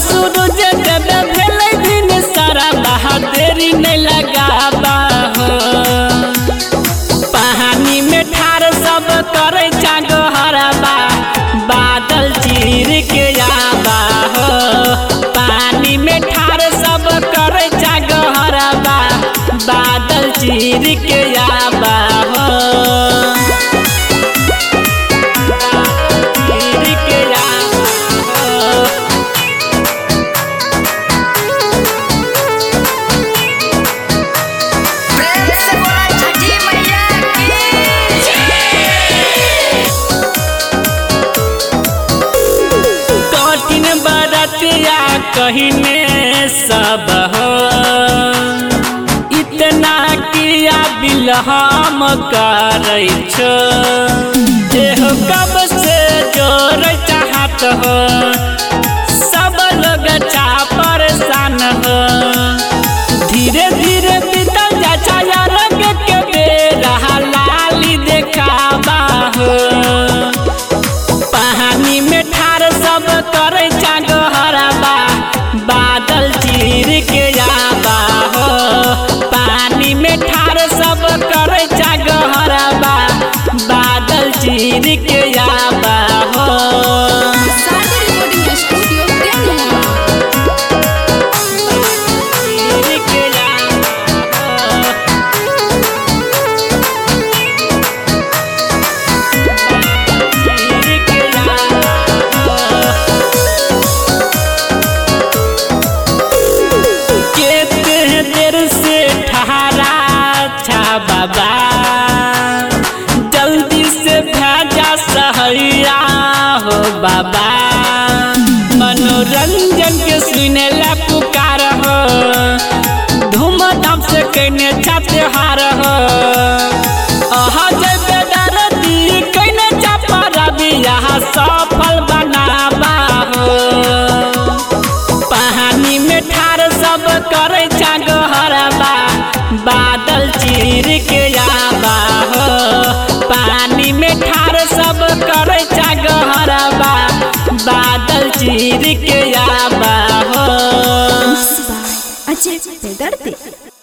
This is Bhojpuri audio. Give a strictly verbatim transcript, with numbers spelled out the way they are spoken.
सूरज जब भेलै दिन सारा बहादेरी नहीं लगाबा हो। पानी में ठार सब करे जागहरबा बादल चीर के आबा हो। पानी में ठार सब करे जागहरबा बादल चीर के आबा हो। कहीने सब हो इतना किया बिल हम करे छो। देहो कब से जोर चाहत हो सब लोग चा परेशान हो। धीरे धीरे बीतल जा छाया रंग के बेरा लाली देखाबा हो। पानी में ठार सब करे जागहरबा बादल चीर के आबा हो। पानी में ठार सब करे जागहरबा बादल चीर के आबा हो। बाबा जल्दी से भेजा सहैया हो बाबा। मनोरंजन के सुने ला पुकार हो धूमधाम से कहने चाहते हार हो। अहा जब दरदी कहने चापा रवि यहाँ सफल बनाबा हो। पानी में ठार सब करे जागहरबा बादल चीर के आबा हो। पानी में ठार सब करे जागहरबा बादल चीर के आबा हो। अजय बेदर्दी।